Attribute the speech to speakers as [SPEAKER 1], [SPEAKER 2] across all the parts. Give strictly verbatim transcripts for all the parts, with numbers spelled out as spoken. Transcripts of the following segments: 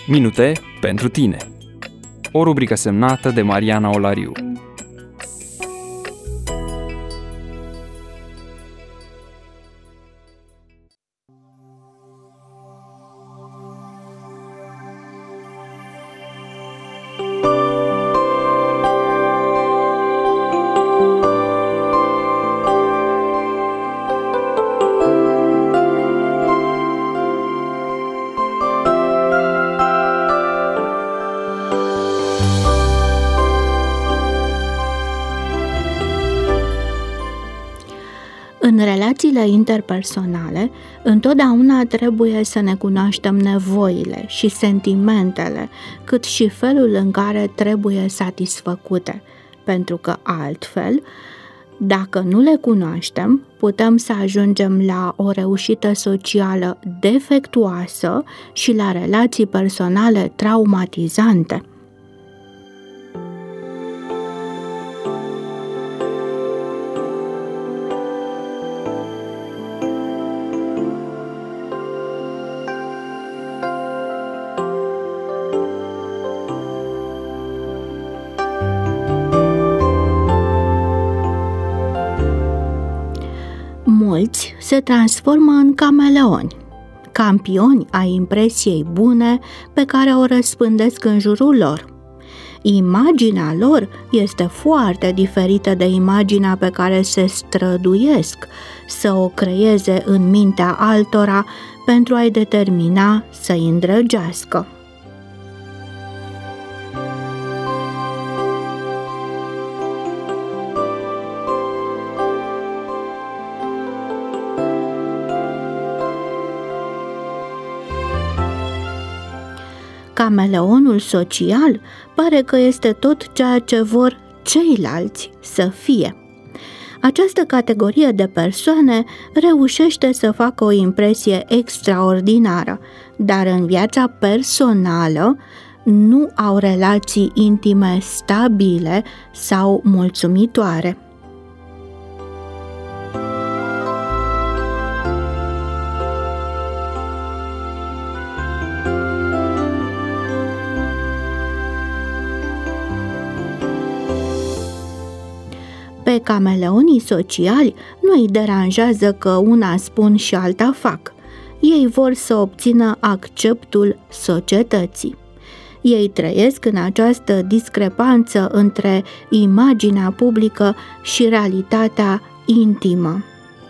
[SPEAKER 1] Minute pentru tine. O rubrică semnată de Mariana Olariu.
[SPEAKER 2] În relațiile interpersonale, întotdeauna trebuie să ne cunoaștem nevoile și sentimentele, cât și felul în care trebuie satisfăcute, pentru că altfel, dacă nu le cunoaștem, putem să ajungem la o reușită socială defectuoasă și la relații personale traumatizante. Mulți se transformă în cameleoni, campioni ai impresiei bune pe care o răspândesc în jurul lor. Imaginea lor este foarte diferită de imaginea pe care se străduiesc să o creeze în mintea altora pentru a-i determina să-i îndrăgească. Cameleonul social pare că este tot ceea ce vor ceilalți să fie. Această categorie de persoane reușește să facă o impresie extraordinară, dar în viața personală nu au relații intime stabile sau mulțumitoare. Pe cameleonii sociali nu îi deranjează că una spun și alta fac. Ei vor să obțină acceptul societății. Ei trăiesc în această discrepanță între imaginea publică și realitatea intimă.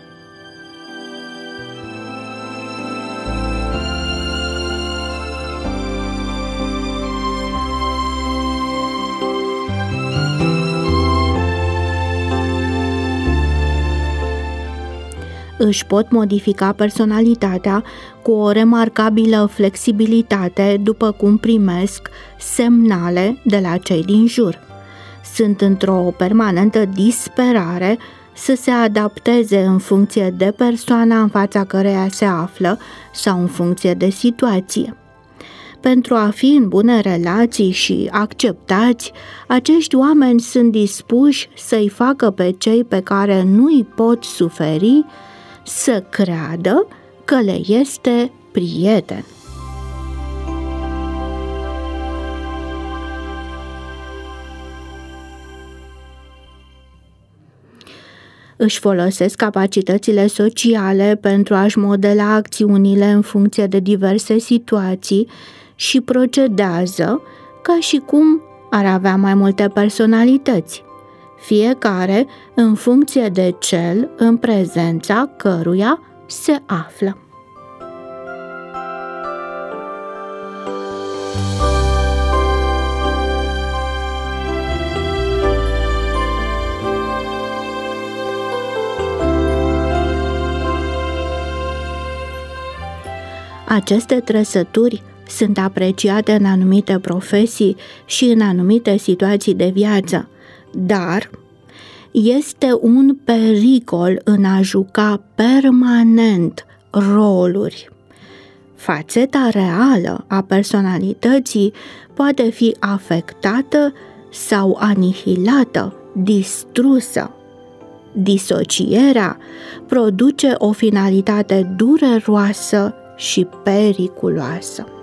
[SPEAKER 2] Își pot modifica personalitatea cu o remarcabilă flexibilitate după cum primesc semnale de la cei din jur. Sunt într-o permanentă disperare să se adapteze în funcție de persoana în fața căreia se află sau în funcție de situație. Pentru a fi în bune relații și acceptați, acești oameni sunt dispuși să-i facă pe cei pe care nu îi pot suferi să creadă că le este prieten. Își folosesc capacitățile sociale pentru a-și modela acțiunile în funcție de diverse situații și procedează ca și cum ar avea mai multe personalități, fiecare în funcție de cel în prezența căruia se află. Aceste trăsături sunt apreciate în anumite profesii și în anumite situații de viață, dar este un pericol în a juca permanent roluri. Fațeta reală a personalității poate fi afectată sau anihilată, distrusă. Disocierea produce o finalitate dureroasă și periculoasă.